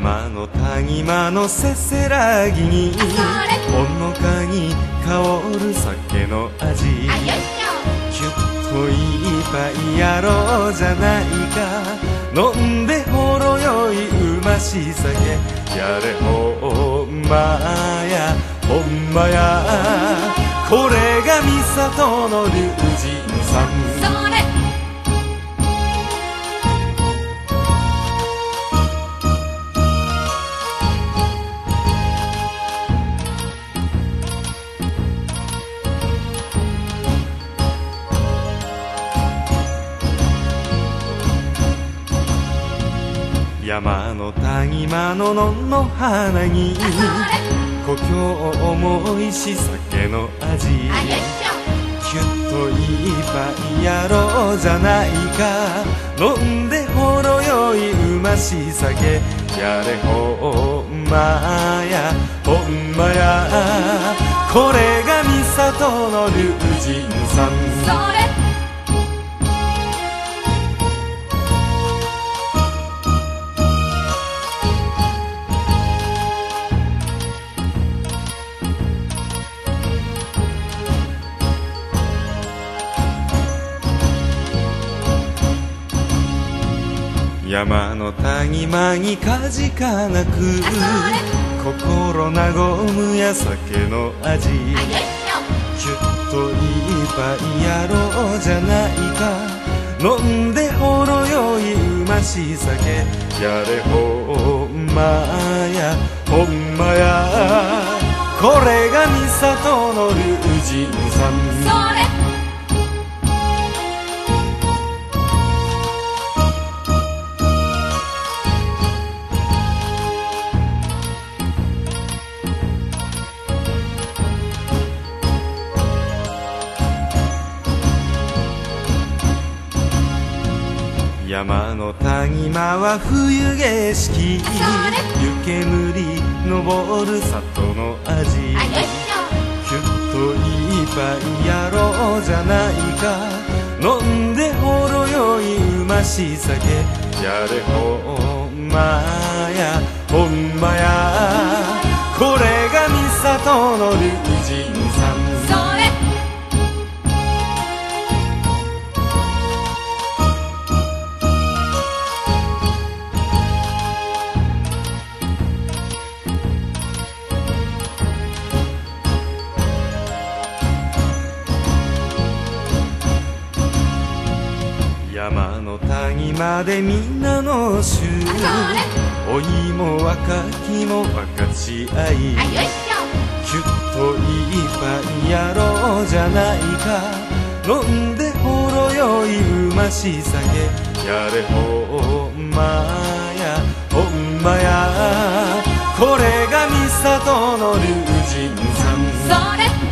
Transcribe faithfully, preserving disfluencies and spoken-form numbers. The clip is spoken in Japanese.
山の谷間のせせらぎにほのかに香る酒の味、キュッと一杯やろうじゃないか、飲んでほろ酔いうまし酒、やれほんまやほんまや、これが三郷の龍神さん。それ山の谷間の野の花に故郷思いし酒の味、キュッと一杯やろうじゃないか、飲んでほろ酔いうまし酒、やれほんまやほんまや、これが三郷の龍神さん。それ山の谷間にかじかなく心和むや酒の味、キュッと一杯やろうじゃないか、飲んでほろ酔いうまし酒、やれほんまやほんまや、これが三郷の龍神さん。それ山の谷間は冬景色、湯煙昇る里の味、キュッと一杯やろうじゃないか、飲んでほろ酔いうまし酒、やれほんまやほんまや、これが三郷の龍神さん。それ山の谷間でみんなの衆、老いも若きも分かち合い、キュッと一杯やろうじゃないか、飲んでほろ酔いうまし酒、やれほんまやほんまや、これが三郷の龍神さん。それ